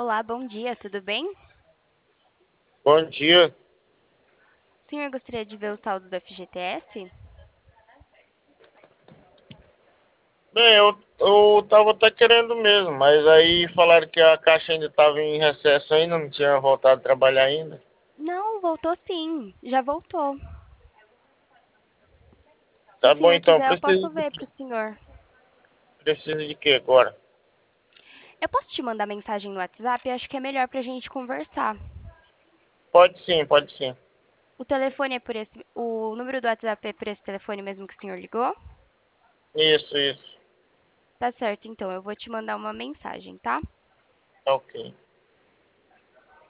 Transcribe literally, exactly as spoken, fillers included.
Olá, bom dia, tudo bem? Bom dia. O senhor gostaria de ver o saldo do F G T S? Bem, eu, eu tava até querendo mesmo, mas aí falaram que a Caixa ainda estava em recesso ainda, não tinha voltado a trabalhar ainda. Não, voltou sim, já voltou. Se o Tá bom senhor então, quiser, eu preciso posso de, ver para o senhor. preciso de quê agora? Eu posso te mandar mensagem no WhatsApp? Acho que é melhor para a gente conversar. Pode sim, pode sim. O telefone é por esse, o número do WhatsApp é por esse telefone mesmo que o senhor ligou? Isso, isso. Tá certo, então eu vou te mandar uma mensagem, tá? Ok.